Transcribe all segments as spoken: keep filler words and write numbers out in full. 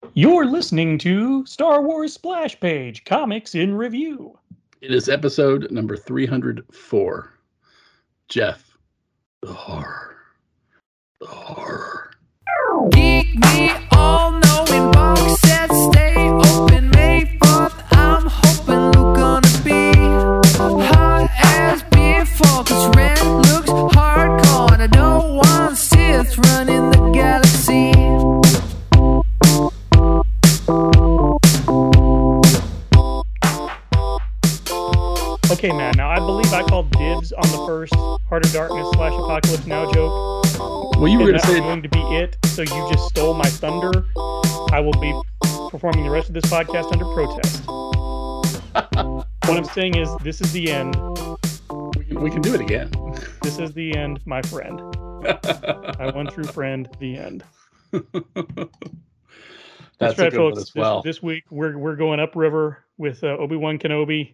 You're listening to Star Wars Splash Page Comics in Review. It is episode number three hundred four. Jeff, the horror. The horror. Geek me all knowing box sets stay open May fourth. I'm hoping Luke gonna be hot as before, cause Ren looks hardcore and I don't want Sith running the galaxy. Okay, Matt, now I believe I called dibs on the first Heart of Darkness slash Apocalypse Now joke. Well, you were going to say... going to be it, so you just stole my thunder. I will be performing the rest of this podcast under protest. What I'm saying is, this is the end. We can, we can do it again. This is the end, my friend. My one true friend, the end. That's, That's right, a good folks. one as well. This, this week, we're we're going upriver with uh, Obi-Wan Kenobi.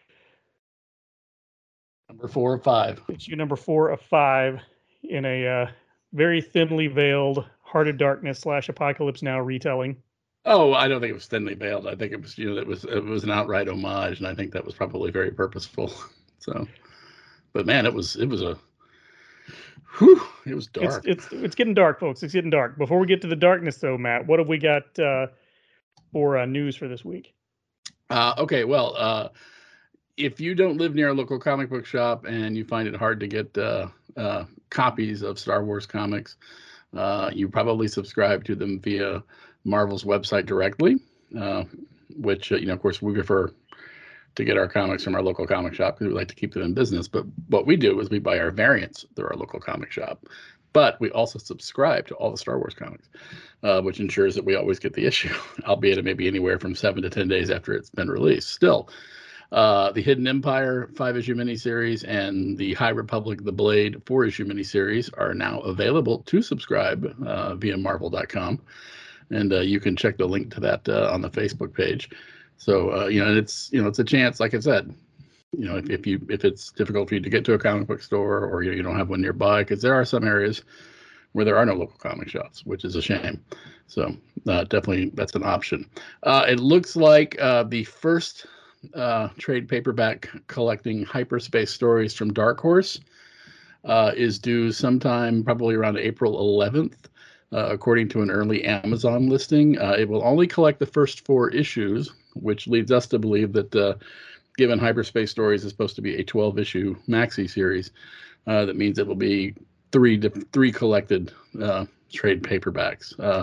Number four of five. Issue number four of five in a uh, very thinly veiled Heart of Darkness slash Apocalypse Now retelling. Oh, I don't think it was thinly veiled. I think it was, you know, it was it was an outright homage, and I think that was probably very purposeful. So, but man, it was it was a, whew, it was dark. It's it's it's getting dark, folks. It's getting dark. Before we get to the darkness, though, Matt, what have we got uh, for uh, news for this week? Uh, okay, well, uh, if you don't live near a local comic book shop and you find it hard to get uh, uh, copies of Star Wars comics, uh, you probably subscribe to them via Marvel's website directly, uh, which, uh, you know, of course, we prefer to get our comics from our local comic shop because we like to keep them in business. But what we do is we buy our variants through our local comic shop. But we also subscribe to all the Star Wars comics, uh, which ensures that we always get the issue, albeit it may be anywhere from seven to ten days after it's been released. Still, Uh, the Hidden Empire five-issue miniseries and the High Republic The Blade four-issue miniseries are now available to subscribe uh, via Marvel dot com, and uh, you can check the link to that uh, on the Facebook page. So uh, you know, and it's you know, it's a chance, like I said, you know, if, if you if it's difficult for you to get to a comic book store or you, you don't have one nearby, because there are some areas where there are no local comic shops, which is a shame. So uh, definitely that's an option. Uh, it looks like uh, the first uh trade paperback collecting hyperspace stories from Dark Horse uh is due sometime probably around April eleventh, uh, according to an early Amazon listing. Uh, it will only collect the first four issues, which leads us to believe that uh given hyperspace stories is supposed to be a twelve issue maxi series, uh that means it will be three three collected uh trade paperbacks. uh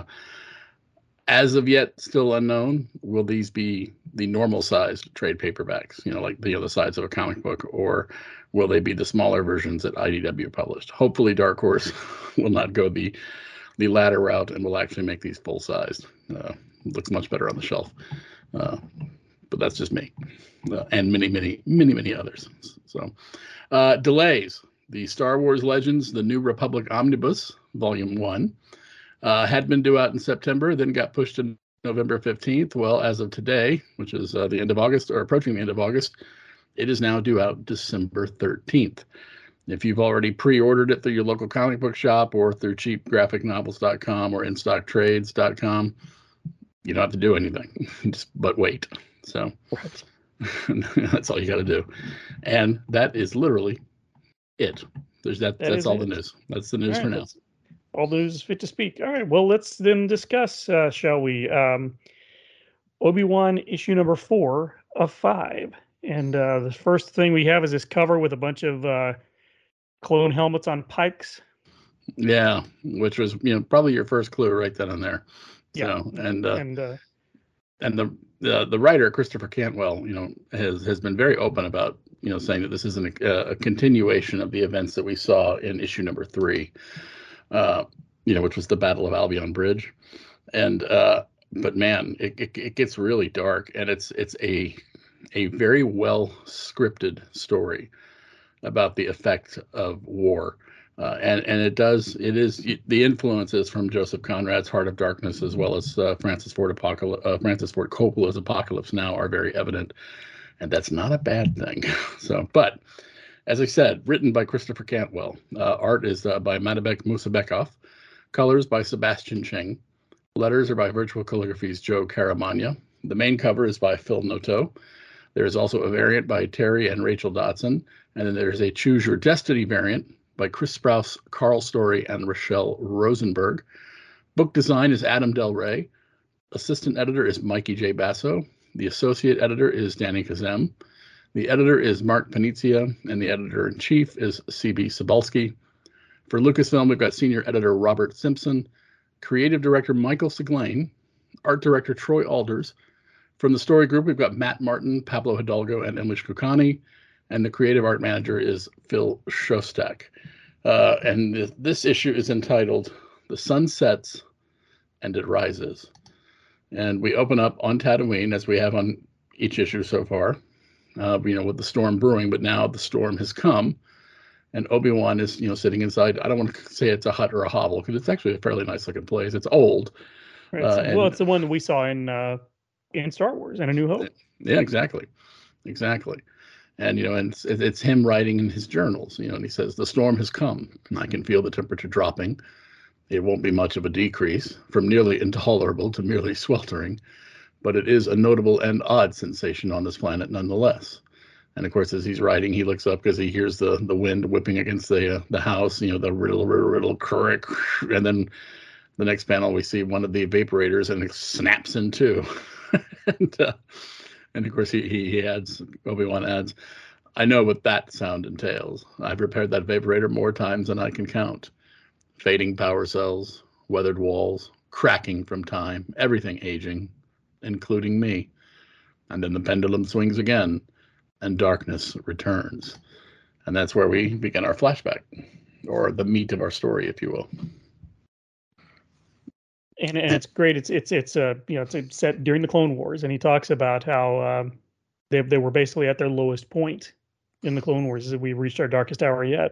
As of yet, still unknown, will these be the normal sized trade paperbacks, you know, like the other sides of a comic book, or will they be the smaller versions that I D W published? Hopefully Dark Horse will not go the the latter route and will actually make these full sized. Uh, looks much better on the shelf. Uh, but that's just me uh, and many, many, many, many others. So uh, delays. The Star Wars Legends, The New Republic Omnibus, Volume one. Uh, had been due out in September, then got pushed to November fifteenth. Well, as of today, which is uh, the end of August, or approaching the end of August, it is now due out December thirteenth. If you've already pre-ordered it through your local comic book shop or through cheap graphic novels dot com or in stock trades dot com, you don't have to do anything, just but wait. So that's all you got to do. And that is literally it. There's that. that that's all it. the news. That's the news right, for now. All the news is fit to speak. All right, well, let's then discuss, uh, shall we? Um, Obi-Wan issue number four of five. And uh, the first thing we have is this cover with a bunch of uh, clone helmets on pikes. Yeah, which was, you know, probably your first clue right then and there. Yeah. So, and uh, and uh, and the, the the writer, Christopher Cantwell, you know, has has been very open about, you know, saying that this is an, a, a continuation of the events that we saw in issue number three. Uh, you know, which was the Battle of Albion Bridge, and uh, but man, it, it it gets really dark, and it's it's a a very well scripted story about the effect of war, uh, and and it does it is the influences from Joseph Conrad's Heart of Darkness as well as uh, Francis Ford Apocalypse, uh, Francis Ford Coppola's Apocalypse Now are very evident, and that's not a bad thing. So, but. As I said, written by Christopher Cantwell. Uh, art is uh, by Madibek Musabekov. Colors by Sebastian Cheng. Letters are by Virtual Calligraphy's Joe Caramagna. The main cover is by Phil Noto. There is also a variant by Terry and Rachel Dotson, and then there's a Choose Your Destiny variant by Chris Sprouse, Carl Story, and Rochelle Rosenberg. Book design is Adam Del Rey. Assistant editor is Mikey J. Basso. The associate editor is Danny Kazem. The editor is Mark Panizia, and the editor-in-chief is C B Cebulski. For Lucasfilm, we've got senior editor Robert Simpson, creative director Michael Siglain, art director Troy Alders. From the story group, we've got Matt Martin, Pablo Hidalgo, and Emily Kukani, and the creative art manager is Phil Shostak. Uh, and th- this issue is entitled The Sun Sets and It Rises. And we open up on Tatooine, as we have on each issue so far, uh, you know, with the storm brewing, but now the storm has come, and Obi-Wan is, you know, sitting inside. I don't want to say it's a hut or a hovel, because it's actually a fairly nice looking place. It's old. Right. Uh, So- and- well, it's the one that we saw in uh, in Star Wars and A New Hope. Yeah, exactly. Exactly. And, you know, and it's, it's him writing in his journals, you know, and he says, the storm has come, and I can feel the temperature dropping. It won't be much of a decrease from nearly intolerable to merely sweltering, but it is a notable and odd sensation on this planet nonetheless. And of course, as he's writing, he looks up because he hears the the wind whipping against the uh, the house, you know, the riddle, riddle, riddle, crick. And then the next panel, we see one of the evaporators, and it snaps in two. and, uh, and of course, he, he, he adds, Obi-Wan adds, I know what that sound entails. I've repaired that evaporator more times than I can count. Fading power cells, weathered walls, cracking from time, everything aging, including me. And then the pendulum swings again, and darkness returns. And that's where we begin our flashback, or the meat of our story, if you will. And, and it's great. It's it's it's uh, you know, it's set during the Clone Wars, and he talks about how um, they they were basically at their lowest point in the Clone Wars, as we reached our darkest hour yet.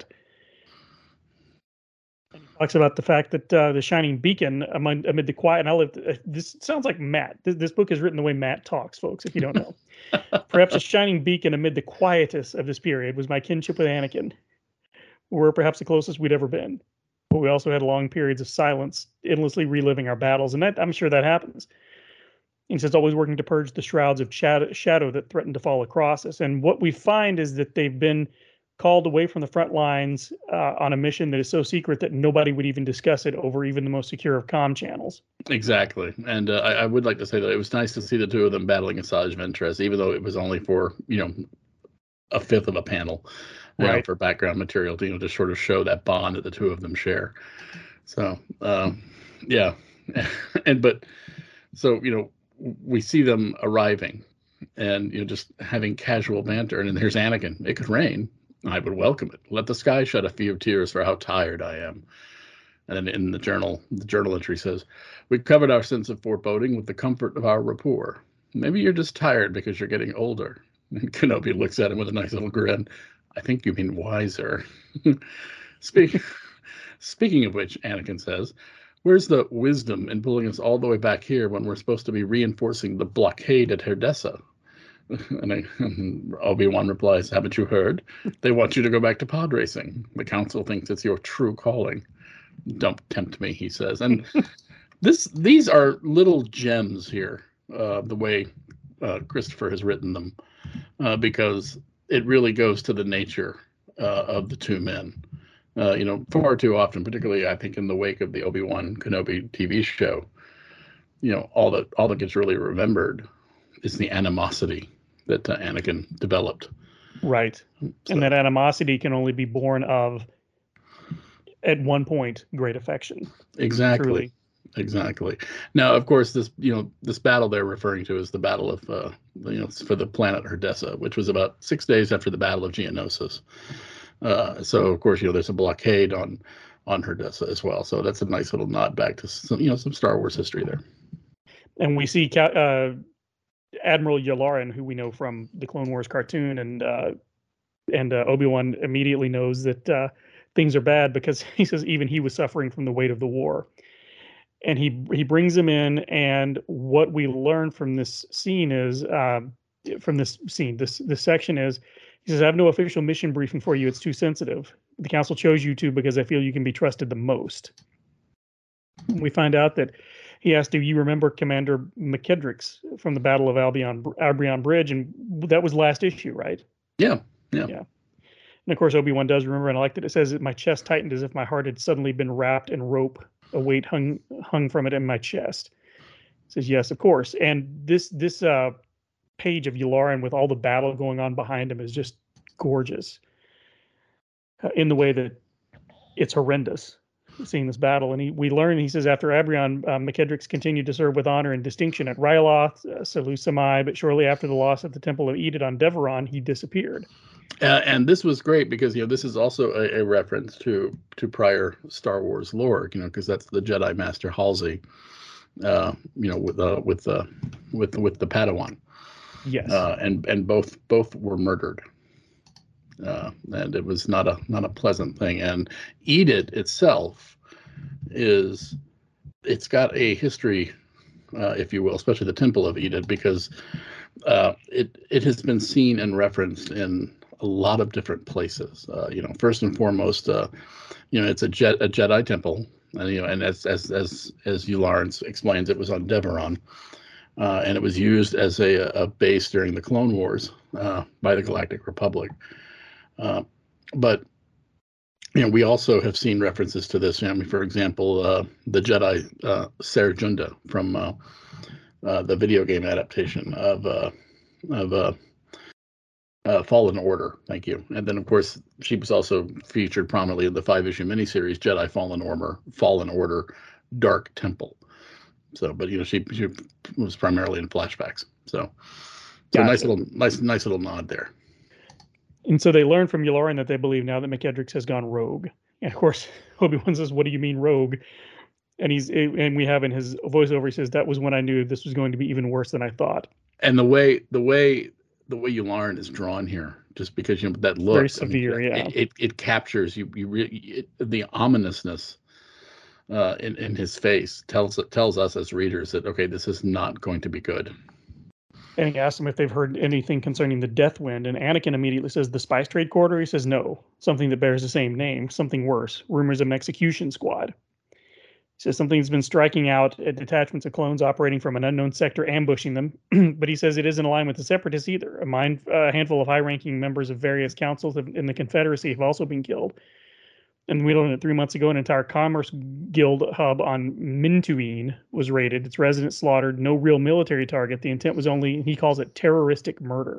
And he talks about the fact that uh, the shining beacon among, amid the quiet. And I lived. Uh, this sounds like Matt. This, this book is written the way Matt talks, folks. If you don't know, perhaps a shining beacon amid the quietus of this period was my kinship with Anakin. We were perhaps the closest we'd ever been. But we also had long periods of silence, endlessly reliving our battles, and that, I'm sure that happens. He says, always working to purge the shrouds of shadow, shadow that threaten to fall across us. And what we find is that they've been called away from the front lines uh, on a mission that is so secret that nobody would even discuss it over even the most secure of comm channels. Exactly. And uh, I, I would like to say that it was nice to see the two of them battling Asajj Ventress, even though it was only for, you know, a fifth of a panel. You Right. know, for background material to, you know, to sort of show that bond that the two of them share. So, um, yeah. and, but, so, you know, we see them arriving and, you know, just having casual banter. And then here's Anakin. It could rain. I would welcome it. Let the sky shed a few tears for how tired I am. And then in the journal, the journal entry says, we covered our sense of foreboding with the comfort of our rapport. Maybe you're just tired because you're getting older. And Kenobi looks at him with a nice little grin. I think you mean wiser. Speak, speaking of which, Anakin says, where's the wisdom in pulling us all the way back here when we're supposed to be reinforcing the blockade at Herdessa? And I, Obi-Wan replies, haven't you heard? They want you to go back to pod racing. The council thinks it's your true calling. Don't tempt me, he says. And this, these are little gems here, uh, the way uh, Christopher has written them, uh, because it really goes to the nature uh, of the two men. Uh, you know, far too often, particularly I think in the wake of the Obi-Wan Kenobi T V show, you know, all that all that gets really remembered is the animosity that uh, Anakin developed. Right. So, And that animosity can only be born of, at one point, great affection. exactly. Truly. Exactly. Now, of course, this you know this battle they're referring to is the battle of uh, you know for the planet Herdessa, which was about six days after the Battle of Geonosis. Uh, so, of course, you know there's a blockade on on Herdessa as well. So that's a nice little nod back to some you know some Star Wars history there. And we see Ca- uh, Admiral Yularen, who we know from the Clone Wars cartoon, and uh, and uh, Obi-Wan immediately knows that uh, things are bad because he says even he was suffering from the weight of the war. And he he brings him in, and what we learn from this scene is um, from this scene, this this section is, he says, "I have no official mission briefing for you. It's too sensitive. The council chose you two because I feel you can be trusted the most." We find out that he asked, "Do you remember Commander McKedricks from the Battle of Albion Albion Bridge?" And that was last issue, right? Yeah, yeah, yeah. And of course, Obi-Wan does remember, and I like that it says that my chest tightened as if my heart had suddenly been wrapped in rope. A weight hung hung from it in my chest. It says, yes, of course. And this this uh, page of Yularen with all the battle going on behind him is just gorgeous uh, in the way that it's horrendous seeing this battle. And he, we learn, he says, after Abrion, uh, McKedricks continued to serve with honor and distinction at Ryloth, uh, Seleucimai, but shortly after the loss at the Temple of Edith on Deveron, he disappeared. Uh, and this was great because, you know, this is also a, a reference to to prior Star Wars lore, you know, because that's the Jedi Master Halsey, uh, you know, with uh, with uh, with with the Padawan. Yes. Uh, and and both both were murdered. Uh, and it was not a not a pleasant thing. And Edith itself is, it's got a history, uh, if you will, especially the Temple of Edith, because uh, it it has been seen and referenced in a lot of different places. Uh, you know, first and foremost, uh, you know, it's a jet a Jedi temple, and you know, and as as as as Yularen explains, it was on Deveron, uh, and it was used as a a base during the Clone Wars uh, by the Galactic Republic. Uh, but you know, we also have seen references to this. I mean, for example, uh, the Jedi uh, Ser Junda from uh, uh, the video game adaptation of uh, of uh, uh, Fallen Order. Thank you. And then, of course, she was also featured prominently in the five-issue miniseries Jedi Fallen Order, Fallen Order, Dark Temple. So, but you know, she she was primarily in flashbacks. So, so Gotcha. nice little nice nice little nod there. And so they learn from Yularen that they believe now that McKedricks has gone rogue. And of course, Obi-Wan says, "What do you mean rogue?" And he's and we have in his voiceover, he says, "That was when I knew this was going to be even worse than I thought." And the way the way the way Yularen is drawn here, just because you know that look, very severe, I mean, yeah. It, it it captures you. You really it, the ominousness uh, in in his face tells tells us as readers that okay, this is not going to be good. And he asks them if they've heard anything concerning the Death Wind, and Anakin immediately says, "The Spice Trade Corridor." He says, "No, something that bears the same name, something worse. Rumors of an execution squad." He says something's been striking out at detachments of clones operating from an unknown sector, ambushing them. But he says it isn't aligned with the Separatists either. A, mind, a handful of high-ranking members of various councils in the Confederacy have also been killed. And we learned that three months ago, an entire Commerce Guild hub on Mintuine was raided. Its residents slaughtered. No real military target. The intent was only, he calls it, terroristic murder.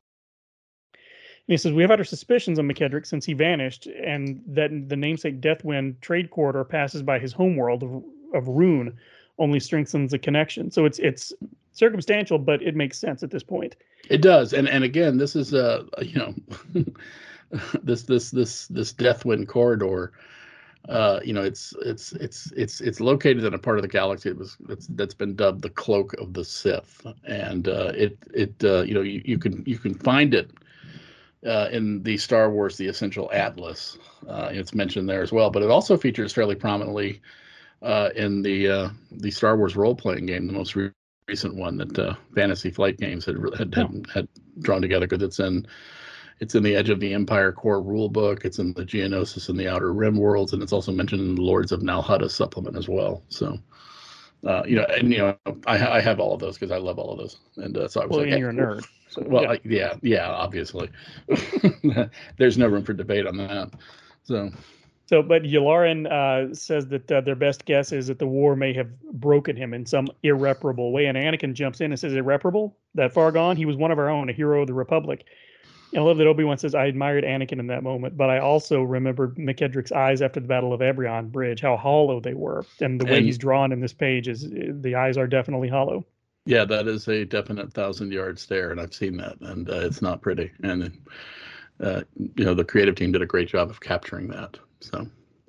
And he says, we have had our suspicions on McKedrick since he vanished, and that the namesake Deathwind trade corridor passes by his homeworld of, of Rune only strengthens the connection. So it's it's circumstantial, but it makes sense at this point. It does. And and again, this is uh you know this this this this Deathwind corridor. Uh, you know, it's it's it's it's it's located in a part of the galaxy that was that's that's been dubbed the Cloak of the Sith, and uh, it it uh, you know you, you can you can find it uh, in the Star Wars The Essential Atlas. Uh, it's mentioned there as well, but it also features fairly prominently uh, in the uh, the Star Wars role playing game, the most re- recent one that uh, Fantasy Flight Games had had, had had drawn together, because it's in. It's in the Edge of the Empire core rulebook. It's in the Geonosis and the Outer Rim worlds, and it's also mentioned in the Lords of Nalhutta supplement as well. So, uh, you know, and you know, I, I have all of those because I love all of those, and uh, so I was Well, like, and you're a nerd. So, well, yeah. I, yeah, yeah, obviously, there's no room for debate on that. So, So, but Yularen uh, says that uh, their best guess is that the war may have broken him in some irreparable way, and Anakin jumps in and says, "Irreparable? That far gone? He was one of our own, a hero of the Republic." And I love that Obi-Wan says, "I admired Anakin in that moment, but I also remembered McKedrick's eyes after the Battle of Ebrion Bridge, how hollow they were." And the way And- he's drawn in this page is the eyes are definitely hollow. yeah, that is a definite thousand-yard stare, and I've seen that, and uh, it's not pretty. And uh, you know, the creative team did a great job of capturing that. So,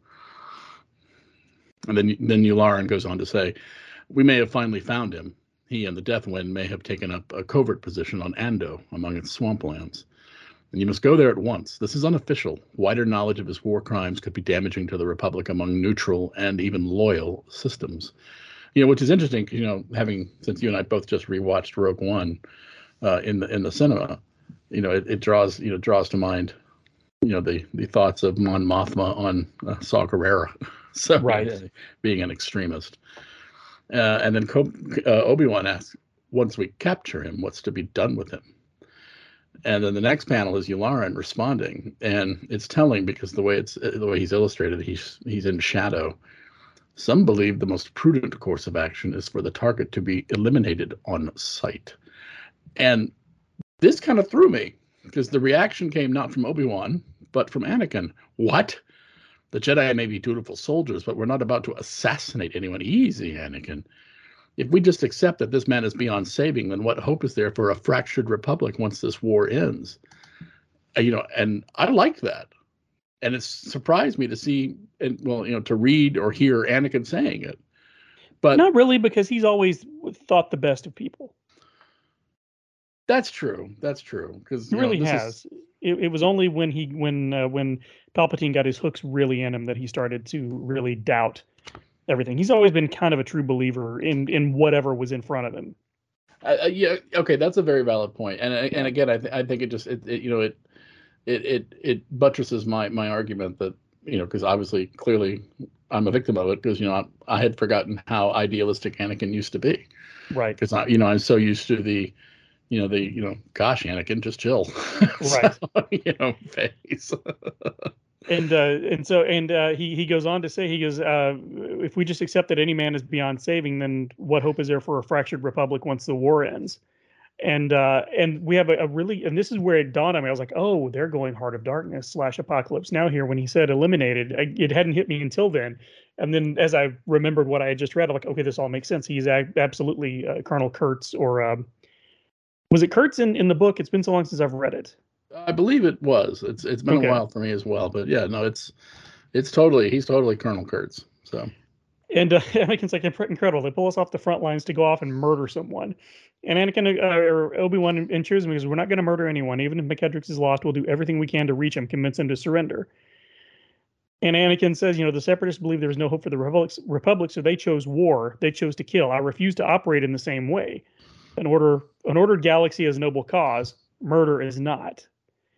and then then Yularen goes on to say, "We may have finally found him. He and the Deathwind may have taken up a covert position on Ando among its swamplands. And you must go there at once. This is unofficial. Wider knowledge of his war crimes could be damaging to the Republic among neutral and even loyal systems." You know, which is interesting. You know, having since you and I both just rewatched Rogue One uh, in the in the cinema, you know, it, it draws you know draws to mind, you know, the the thoughts of Mon Mothma on uh, Saw Gerrera, so Right. uh, being an extremist. Uh, and then Co- uh, Obi-Wan asks, once we capture him, what's to be done with him? And then the next panel is Yularen responding, and it's telling because the way it's the way he's illustrated, he's he's in shadow. Some believe the most prudent course of action is for the target to be eliminated on sight. And this kind of threw me because the reaction came not from Obi-Wan, but from Anakin. What? The Jedi may be dutiful soldiers, but we're not about to assassinate anyone. Easy, Anakin. If we just accept that this man is beyond saving, then what hope is there for a fractured republic once this war ends? Uh, you know, and I like that. And it surprised me to see, and well, you know, to read or hear Anakin saying it. But not really, because he's always thought the best of people. That's true. That's true. Because he really know, has. Is... It, it was only when he when uh, when Palpatine got his hooks really in him that he started to really doubt everything. He's always been kind of a true believer in in whatever was in front of him. Uh, yeah. Okay, that's a very valid point. And and again, I th- I think it just it, it you know it it it it buttresses my my argument that you know because obviously clearly I'm a victim of it because you know I, I had forgotten how idealistic Anakin used to be. Right. Because I you know I'm so used to the. You know, the, you know, gosh, Anakin, just chill. Right. So, you know, face. and, uh, and so, and, uh, he, he goes on to say, he goes, uh, if we just accept that any man is beyond saving, then what hope is there for a fractured republic once the war ends? And, uh, and we have a, a really, and this is where it dawned on me. I was like, oh, they're going Heart of Darkness slash Apocalypse Now here. When he said eliminated, I, it hadn't hit me until then. And then as I remembered what I had just read, I'm like, okay, this all makes sense. He's a- absolutely uh, Colonel Kurtz or, um, was it Kurtz in, in the book? It's been so long since I've read it. I believe it was. It's it's been okay. a while for me as well. But yeah, no, it's it's totally he's totally Colonel Kurtz. So and uh, Anakin's like incredible. They pull us off the front lines to go off and murder someone. And Anakin uh, or Obi-Wan ensures him because we're not going to murder anyone. Even if McKedrix is lost, we'll do everything we can to reach him, convince him to surrender. And Anakin says, you know, the Separatists believe there was no hope for the Republic, Republic, so they chose war. They chose to kill. I refuse to operate in the same way. An order, an ordered galaxy is a noble cause. Murder is not.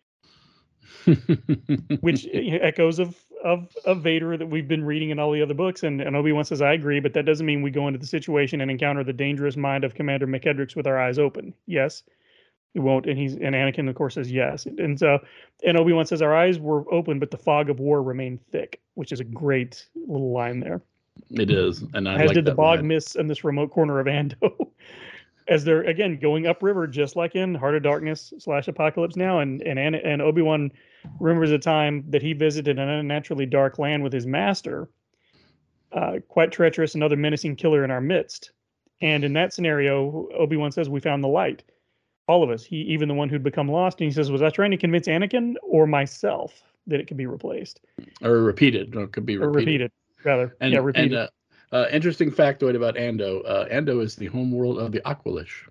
Which echoes of, of of Vader that we've been reading in all the other books. And, and Obi-Wan says, I agree, but that doesn't mean we go into the situation and encounter the dangerous mind of Commander McKedrix with our eyes open. Yes, it won't. And he's and Anakin, of course, says yes. And so, and Obi-Wan says, our eyes were open, but the fog of war remained thick, which is a great little line there. It is, and I as like did the that bog line. mists in this remote corner of Ando. As they're again going upriver, just like in Heart of Darkness slash Apocalypse Now, and and and Obi-Wan remembers a time that he visited an unnaturally dark land with his master, uh, quite treacherous, another menacing killer in our midst. And in that scenario, Obi-Wan says, "We found the light, all of us. He, even the one who'd become lost." And he says, "Was I trying to convince Anakin or myself that it could be replaced or repeated? Or it could be repeated. Or repeated, rather, and, yeah, repeated." And, uh, Uh, interesting factoid about Ando. Uh, Ando is the home world of the Aqualish.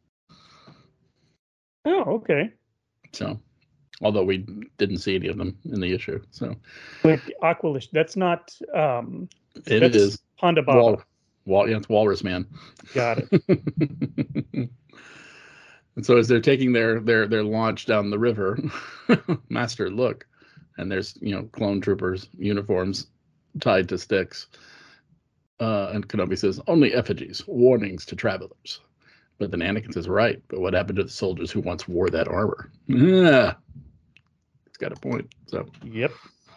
Oh, okay. So, although we didn't see any of them in the issue, so. Like Aqualish, that's not. Um, it that's is Ponda Baba. Wal, Wal, yeah, it's Walrus Man. Got it. And so, as they're taking their their their launch down the river, Master, look, and there's you know clone troopers uniforms tied to sticks. Uh, and Kenobi says, only effigies, warnings to travelers. But then Anakin says, right, but what happened to the soldiers who once wore that armor? Yeah. It's got a point. So. Yep.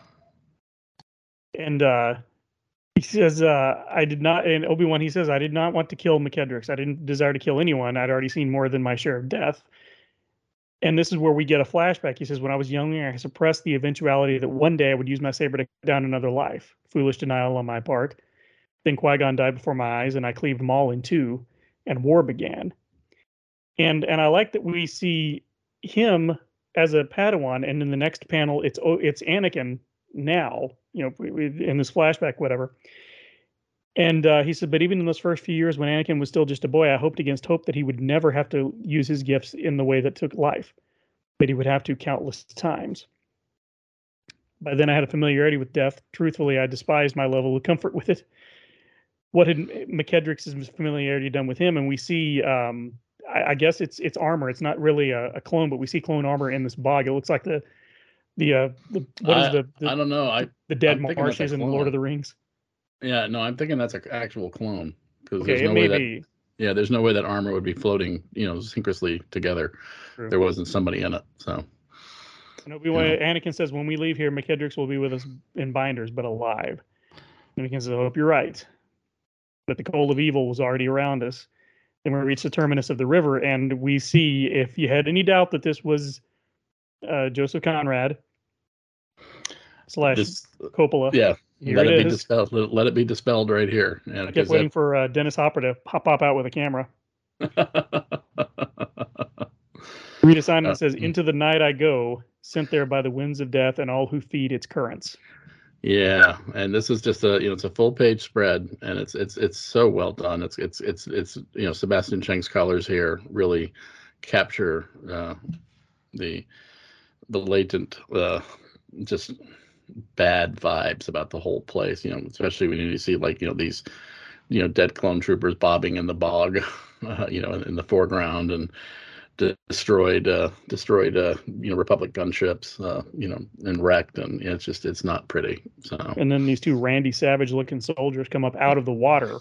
And uh, he says, uh, I did not, and Obi-Wan, he says, I did not want to kill McKedrix. I didn't desire to kill anyone. I'd already seen more than my share of death. And this is where we get a flashback. He says, when I was younger, I suppressed the eventuality that one day I would use my saber to cut down another life. Foolish denial on my part. Then Qui-Gon died before my eyes, and I cleaved them all in two, and war began. And and I like that we see him as a Padawan, and in the next panel, it's it's Anakin now, you know, in this flashback, whatever. And uh, he said, but even in those first few years when Anakin was still just a boy, I hoped against hope that he would never have to use his gifts in the way that took life, but he would have to countless times. By then I had a familiarity with death. Truthfully, I despised my level of comfort with it. What had McKedrix's familiarity done with him? And we see, um, I, I guess it's it's armor. It's not really a, a clone, but we see clone armor in this bog. It looks like the the uh, the what is I, the, the I don't know. I the dead I'm marshes in Lord of the Rings. Yeah, no, I'm thinking that's an actual clone. because Okay, there's it no may way that be. yeah, there's no way that armor would be floating, you know, synchronously together. True. There wasn't somebody in it, so. And Obi-Wan, Yeah. Anakin says, when we leave here, McKendricks will be with us in binders, but alive. Anakin says, I hope you're right. But the cold of evil was already around us. Then we reach the terminus of the river, and we see, if you had any doubt that this was uh, Joseph Conrad slash This, Coppola, yeah, here let it it, be is. dispelled. Let, let it be dispelled right here. Yeah, I kept 'cause waiting that- for uh, Dennis Hopper to pop, pop out with a camera. Read a sign that Uh, says, into the night I go, sent there by the winds of death and all who feed its currents. Yeah, and this is just a you know it's a full page spread, and it's it's it's so well done. It's it's it's it's you know Sebastian Cheng's colors here really capture uh, the the latent uh, just bad vibes about the whole place. You know, especially when you see like you know these you know dead clone troopers bobbing in the bog, uh, you know, in, in the foreground, and destroyed uh destroyed uh you know Republic gunships uh you know and wrecked, and you know, it's just it's not pretty. So And then these two Randy Savage looking soldiers come up out of the water.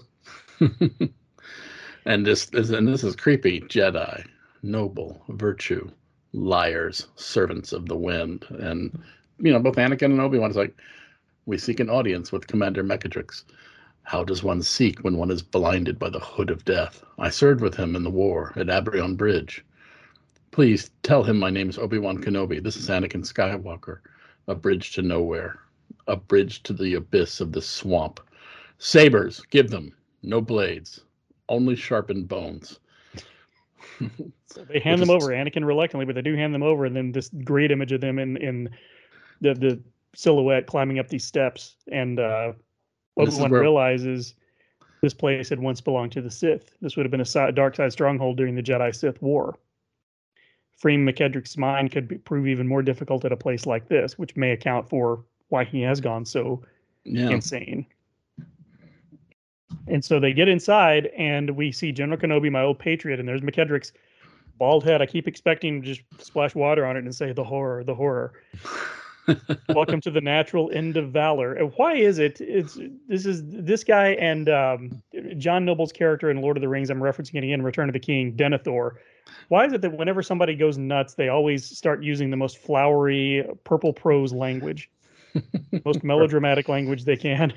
and this, this and this is creepy. Jedi, noble, virtue, liars, servants of the wind. And you know both Anakin and Obi-Wan is like, we seek an audience with Commander Mechadrix. How does one seek when one is blinded by the hood of death? I served with him in the war at Abrion Bridge. Please tell him my name is Obi-Wan Kenobi. This is Anakin Skywalker. A bridge to nowhere. A bridge to the abyss of the swamp. Sabers, give them. No blades. Only sharpened bones. So they hand Which them is- over, Anakin reluctantly, but they do hand them over. And then this great image of them in, in the, the silhouette climbing up these steps. And uh, This is Obi-Wan where- realizes this place had once belonged to the Sith. This would have been a si- dark side stronghold during the Jedi-Sith War. Freeing McKendrick's mind could be, prove even more difficult at a place like this, which may account for why he has gone so Yeah. insane. And so they get inside, and we see General Kenobi, my old patriot, and there's McKendrick's bald head. I keep expecting to just splash water on it and say, the horror, the horror. Welcome to the natural end of valor. And why is it? It's this is this guy and um, John Noble's character in Lord of the Rings. I'm referencing it again, Return of the King, Denethor. Why is it that whenever somebody goes nuts, they always start using the most flowery purple prose language, most melodramatic language they can?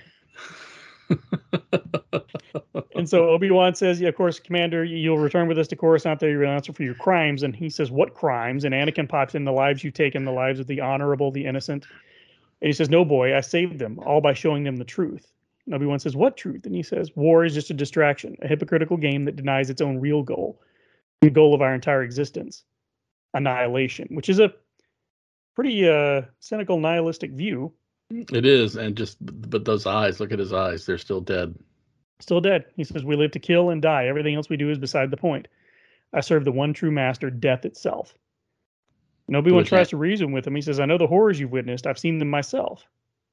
And so Obi-Wan says, yeah, of course, Commander, you'll return with us to Coruscant. There you'll answer for your crimes. And he says, what crimes? And Anakin pops in, the lives you've taken, the lives of the honorable, the innocent. And he says, no, boy, I saved them, all by showing them the truth. And Obi-Wan says, what truth? And he says, war is just a distraction, a hypocritical game that denies its own real goal, the goal of our entire existence, annihilation, which is a pretty uh, cynical, nihilistic view. It is, and just but those eyes, look at his eyes, they're still dead. Still dead. He says, we live to kill and die. Everything else we do is beside the point. I serve the one true master, death itself. And Obi-Wan Which tries I- to reason with him. He says, I know the horrors you've witnessed. I've seen them myself.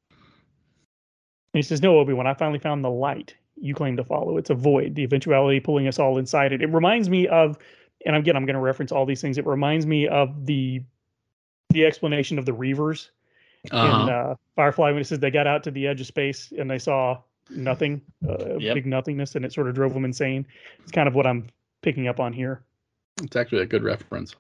And he says, no, Obi-Wan, I finally found the light you claim to follow. It's a void, the eventuality pulling us all inside it. It reminds me of, and again, I'm going to reference all these things. It reminds me of the the explanation of the Reavers Uh-huh. in uh, Firefly, when it says they got out to the edge of space and they saw nothing, uh, Yep. big nothingness, and it sort of drove them insane. It's kind of what I'm picking up on here. It's actually a good reference.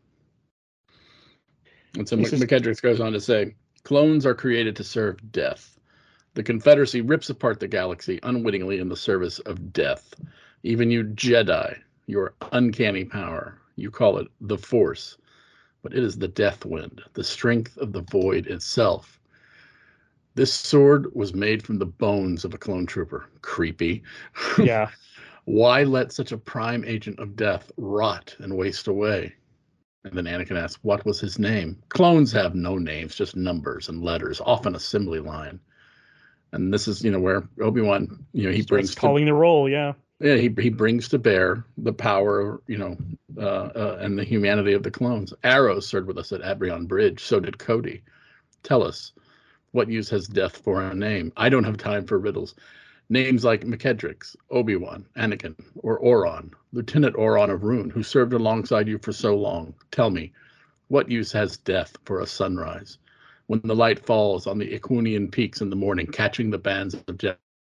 And so He Mc- says- McKendricks goes on to say, clones are created to serve death. The Confederacy rips apart the galaxy unwittingly in the service of death. Even you Jedi, your uncanny power, you call it the Force, but it is the death wind, the strength of the void itself. This sword was made from the bones of a clone trooper. Creepy. Yeah. Why let such a prime agent of death rot and waste away? And then Anakin asks, what was his name? Clones have no names, just numbers and letters, often assembly line. And this is, you know, where Obi-Wan, you know, he Starts brings calling the roll. Yeah. to, yeah, he, he brings to bear the power, you know, uh, uh, and the humanity of the clones. Arrows served with us at Abrion Bridge. So did Cody. Tell us, what use has death for a name? I don't have time for riddles. Names like McKendricks, Obi-Wan, Anakin, or Oron, Lieutenant Oron of Rune, who served alongside you for so long. Tell me, what use has death for a sunrise? When the light falls on the Equunian peaks in the morning, catching the bands of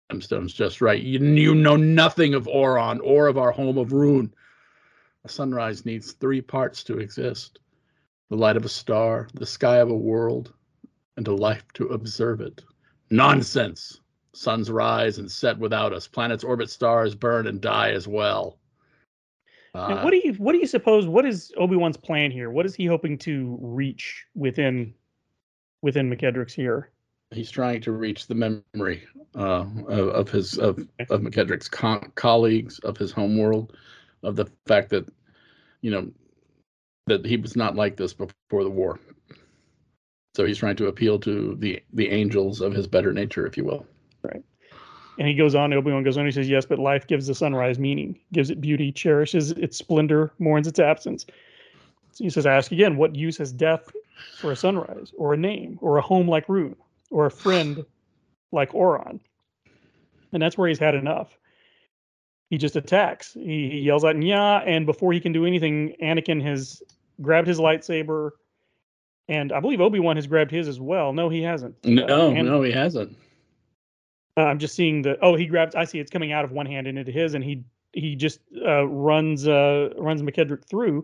gemstones just right. You, you know nothing of Oron or of our home of Rune. A sunrise needs three parts to exist: the light of a star, the sky of a world, and a life to observe it. Nonsense! Suns rise and set without us. Planets orbit stars, burn and die as well. Uh, And what do you what do you suppose? What is Obi-Wan's plan here? What is he hoping to reach within within McKedrick's here? he's trying to reach the memory uh, of, of his of, of McKedrick's con- colleagues, of his homeworld, of the fact that, you know, that he was not like this before the war. So he's trying to appeal to the the angels of his better nature, if you will. Right. And he goes on, Obi-Wan goes on, he says, yes, but life gives the sunrise meaning, gives it beauty, cherishes its splendor, mourns its absence. So he says, I ask again, what use has death for a sunrise, or a name, or a home like Rune, or a friend like Oron? And that's where he's had enough. He just attacks. He, he yells out, yeah, and before he can do anything, Anakin has grabbed his lightsaber, and I believe Obi-Wan has grabbed his as well. No, he hasn't. No, Uh, and- no, he hasn't. Uh, I'm just seeing the. Oh, he grabs. I see it's coming out of one hand and into his, and he he just uh, runs uh, runs McKedrick through.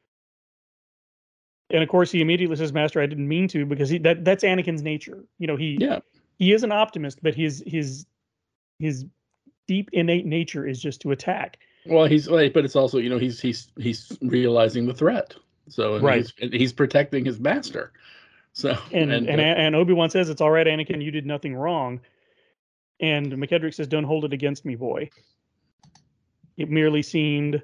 And of course, he immediately says, "Master, I didn't mean to," because he that that's Anakin's nature. You know, he Yeah. he is an optimist, but his his his deep innate nature is just to attack. Well, he's like, but it's also, you know, he's he's he's realizing the threat. So and Right. he's and he's protecting his master. So And and and, uh, and Obi-Wan says, "It's all right, Anakin. You did nothing wrong." And McKedrick says, "Don't hold it against me, boy. It merely seemed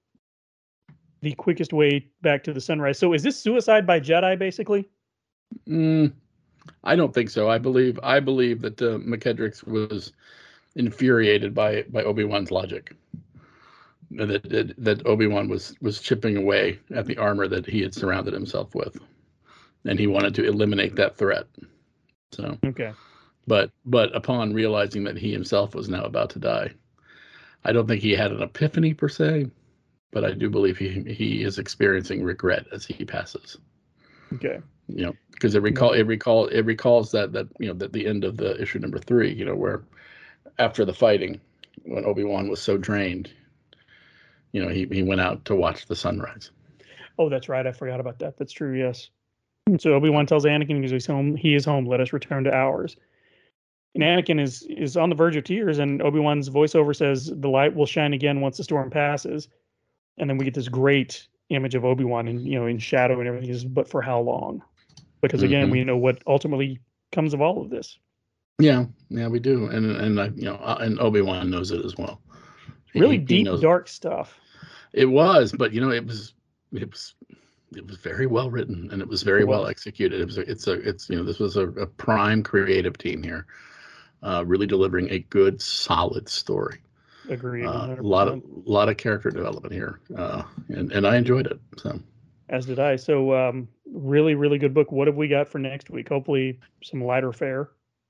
the quickest way back to the sunrise." So is this suicide by Jedi, basically? mm, I don't think so. I believe I believe that uh, McKedrick was infuriated by by Obi-Wan's logic. That that, that Obi-Wan was was chipping away at the armor that he had surrounded himself with, and he wanted to eliminate that threat. So, Okay. but but upon realizing that he himself was now about to die, I don't think he had an epiphany per se, but I do believe he he is experiencing regret as he passes. Okay. You know, because it recall it recall it recalls that that you know that the end of the issue number three, you know, where after the fighting, when Obi-Wan was so drained, you know, he he went out to watch the sunrise. Oh, that's right. I forgot about that. That's true. Yes. So Obi-Wan tells Anakin, because he's home, he is home. Let us return to ours. And Anakin is is on the verge of tears, and Obi-Wan's voiceover says, "The light will shine again once the storm passes." And then we get this great image of Obi-Wan, in you know, in shadow and everything. He says, "But for how long?" Because again, Mhm. we know what ultimately comes of all of this. Yeah, yeah, we do, and and I, you know, uh, and Obi-Wan knows it as well. He- Really he- he deep, knows- dark stuff. It was, but you know, it was, it was, it was very well written, and it was very It well was. executed. It was, a, it's a, it's you know, this was a, a prime creative team here, uh, really delivering a good, solid story. Agreed. Uh, one a hundred lot of, percent. lot of character development here, uh, and and I enjoyed it. So, As did I. So, um, really, really good book. What have we got for next week? Hopefully, some lighter fare.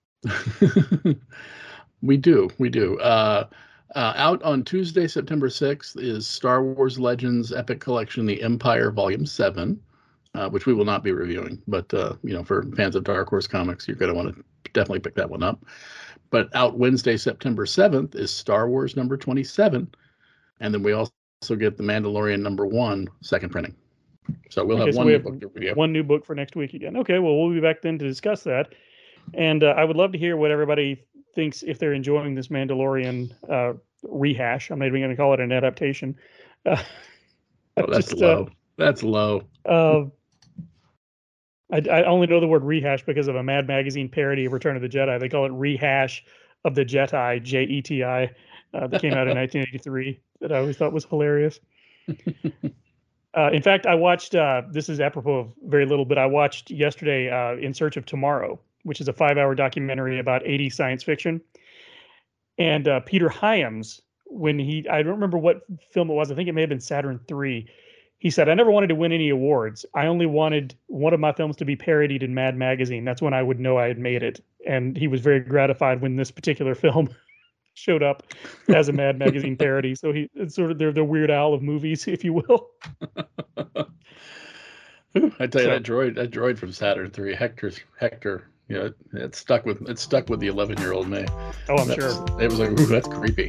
we do, we do. Uh, uh, out on Tuesday, September sixth, is Star Wars Legends Epic Collection: The Empire, Volume Seven, uh, which we will not be reviewing. But uh, you know, for fans of Dark Horse Comics, you're going to want to definitely pick that one up. But out Wednesday, September seventh, is Star Wars number twenty-seven, and then we also get The Mandalorian number one, second printing. So we'll Okay, have so one we new have book to review. one new book for next week again. Okay, well, we'll be back then to discuss that. And uh, I would love to hear what everybody thinks if they're enjoying this Mandalorian uh, rehash. I'm not even going to call it an adaptation. Uh, Oh, that's just, uh, low. That's low. Uh, I, I only know the word rehash because of a Mad Magazine parody of Return of the Jedi. They call it Rehash of the Jeti, J E T I, uh, that came out in nineteen eighty-three, that I always thought was hilarious. Uh, in fact, I watched, uh, this is apropos of very little, but I watched yesterday uh, In Search of Tomorrow, which is a five-hour documentary about eighties science fiction. And uh, Peter Hyams, when he, I don't remember what film it was, I think it may have been Saturn three, he said, I never wanted to win any awards. I only wanted one of my films to be parodied in Mad Magazine. That's when I would know I had made it. And he was very gratified when this particular film showed up as a Mad Magazine parody. So he, it's sort of, they're the Weird Al of movies, if you will. Ooh, I tell you, So- that droid, that droid from Saturn three, Hector, Hector, Yeah, it, it stuck with it stuck with the eleven year old me. Oh, I'm That's- sure. It was like, ooh, that's creepy.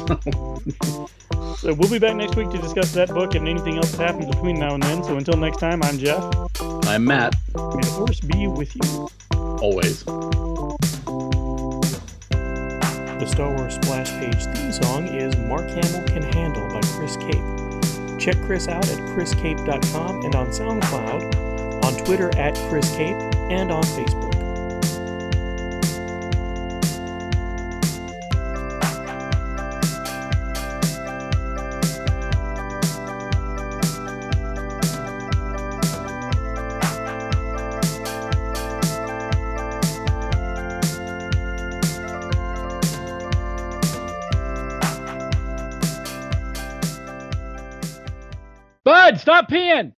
So we'll be back next week to discuss that book and anything else that happens between now and then. So until next time, I'm Jeff. I'm Matt. May the force be with you. Always. The Star Wars Splash Page theme song is Mark Hamill Can Handle by Chris Cape. Check Chris out at chris cape dot com and on SoundCloud, on Twitter at Chris Cape, and on Facebook. Bud, stop peeing!